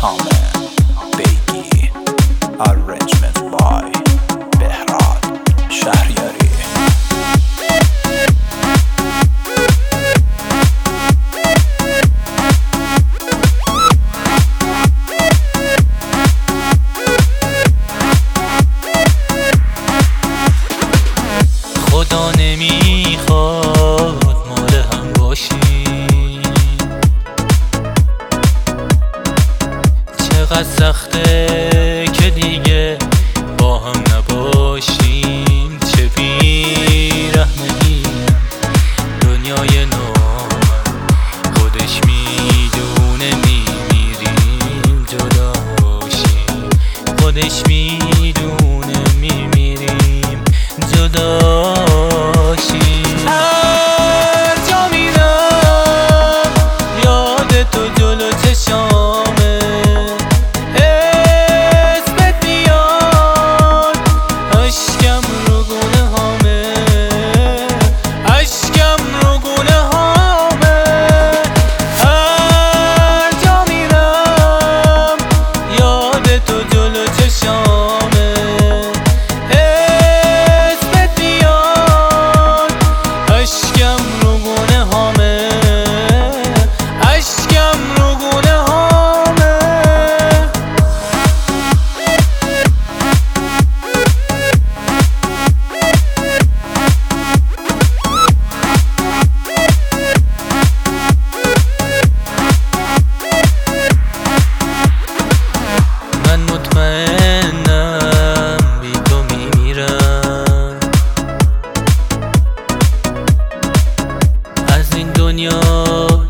Amen Begi Arrangement by Behrad Shahriyari. خدا نمیخواد مال هم باشیم، چقدر سخته که دیگه با هم نباشیم. چه بی‌رحمی دنیای نامن، خودش میدونه میمیریم جدا باشیم. خودش میدونه میمیریم جدا باشیم. هر جا میرم یاد تو جلو چشامه، اسمت میاد اشکم رو گونه هامه، اشکم رو گونه هامه. هر جا میرم یاد تو جلو چشامه، اسمت میاد اشکم رو گونه هامه، اشکم رو گونه هامه. من مطمئنم بی تو میمیرم، از این دنیا